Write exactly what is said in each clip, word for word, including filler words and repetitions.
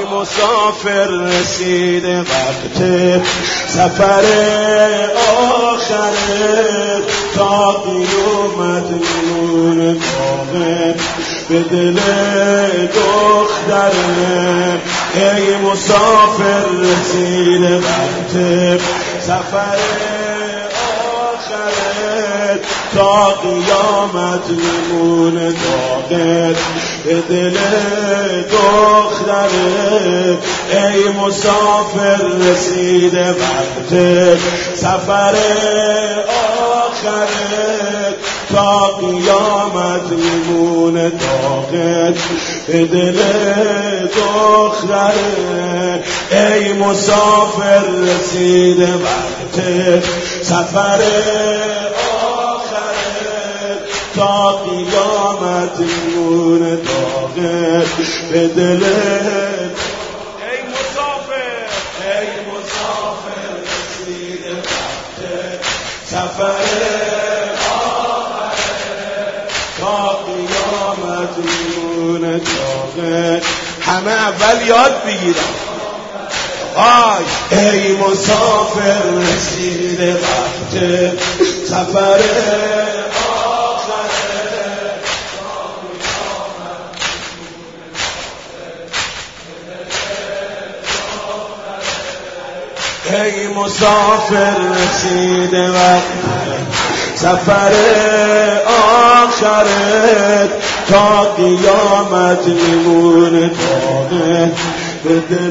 مسافر رسید وقت سفر آخره، تا قیامت میمونه باقی به دل دختره. ای مسافر رسید وقت سفر آخره، تا قیامت میمونه باقی به دل دختره. ای مسافر رسید وقت سفر آخره، تا قیامت میمونه باقی به دل دختره. ای مسافر رسید وقت سفر آخره، تا قیامت میمونه باقی به دل. ای مسافر ای مسافر رسید وقت سفر آخره، تا قیامت میمونه باقی. همه اول یاد بگیرم. آی ای مسافر رسید وقت سفر ای مسافر رسید وقت سفر آخرت، تا قیامت میمونه باقی به دل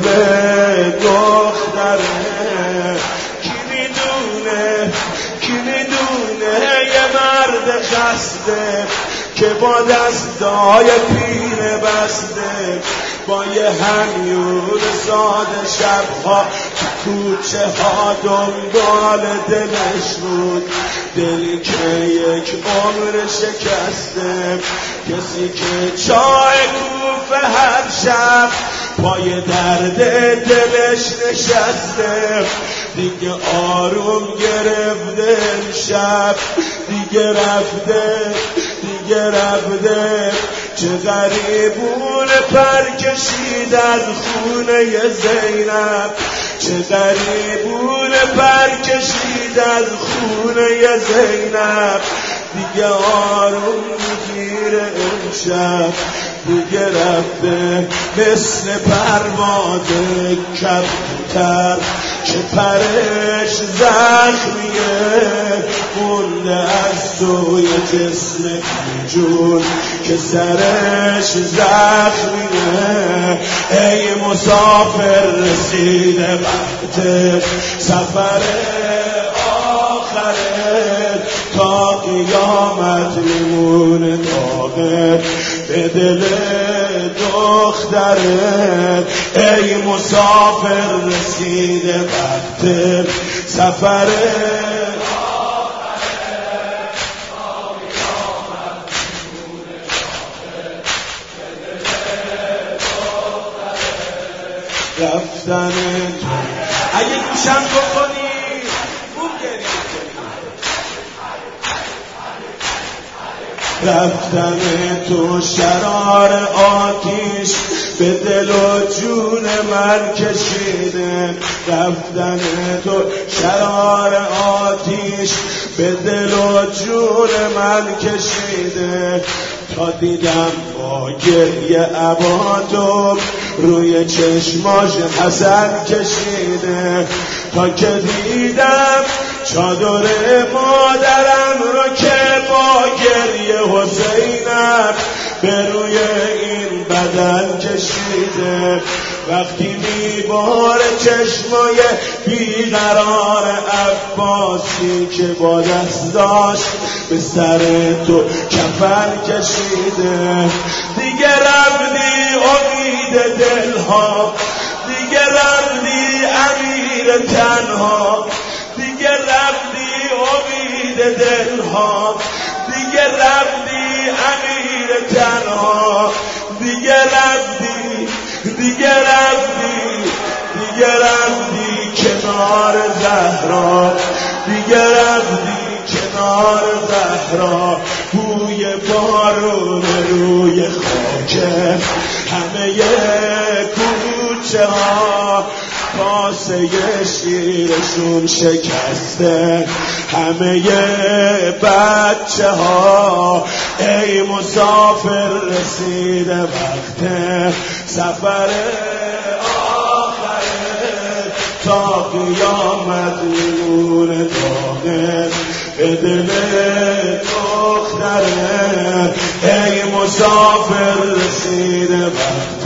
دختره. کی میدونه کی میدونه یه مرد خسته که با دستای پینه بسته، با یه همیون ساده شبها کوچه ها دنبال دلش بود. دلی که یک عمر شکسته، کسی که چای کوفه هر شب پای درد دلش نشسته. دیگه آروم گرفته شب، دیگه رفته دیگه رفته. چه غریبون پر کشید از خونه زینب، چه غریبون پر کشید از خونه زینب. دیگه آروم میگیره امشب، دیگه رفته مثل پرواز کبوتر که پرش زخمیه، مونده از سوی جسم جون که سرش زخمیه. ای مسافر رسید وقت سفر آخره، تا قیامت میمونه باقی به دل دختره. ای مسافر رسید وقت سفر رفتن تو. اگه گوشم بکنی خوب گریه کنی. رفتن تو شرار آتیش به دل و جون من کشیده. رفتن تو شرار آتیش به دل و جون من کشیده. تا دیدم با گریه عبادم روی چشماش حسن کشیده. تا که دیدم چادر مادرم رو که با گریه حسینم به روی این بدن کشیده. وقتی میباره چشمای بیقرار عباسی که با دست داشت به سر تو کفن کشیده. دیگه رفتی امید دلها، دیگه رفتی امیر تنها، دیگه رفتی امید دلها، دیگه رفتی امیر تنها، دیگه رفتی دیگه رفتی دیگه رفتی کنار زهرا، دیگه رفتی کنار زهرا. بوی بارون روی خاکه همه کوچه کوچه ها کاسه شیرشون شکسته همه بچه ها ای مسافر رسیده وقت سفر آخره تا قیامت میمونه داغه به دل دختره ای مسافر رسیده وقت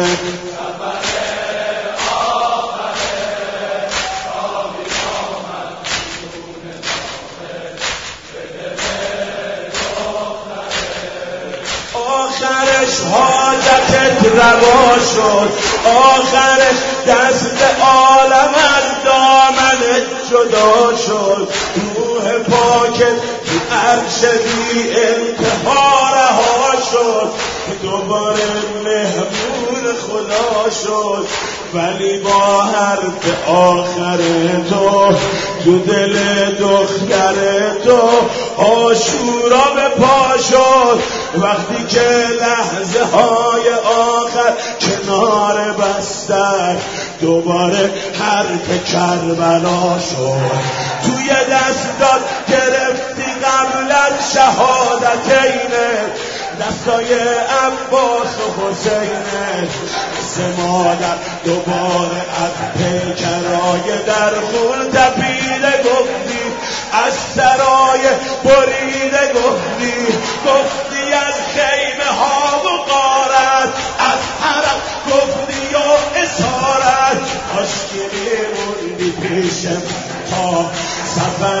آخرش حاجتت روا شد آخرش دست عالم از دامنت جدا شد روح پاکت تو عرش بی انتها رها شد دوباره مهمون خدا شد ولی با حرف آخر تو تو دل دختر تو آشورا به پا شد وقتی که لحظه های آخر کنار بستر دوباره حرف کربلا شد توی دستات گرفتی قبل از شهادتینه دستای عباس و حسینه مثل مادر دوباره از پیکرای در خون تپیده گفتی از سرای بریده گفتی گفتی از خیمه ها و غارت از حرم گفتی و اسارت عاشقی موندی پیشم تا سفر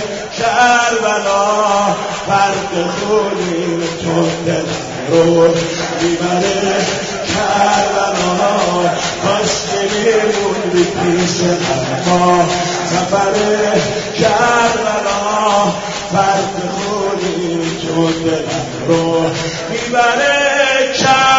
کربلا فرق خونی تو دلم رو میبره کربلا عاشقی موندی پیشم تا سفر کربلا فرق خونی تو دلم رو میبره کربلا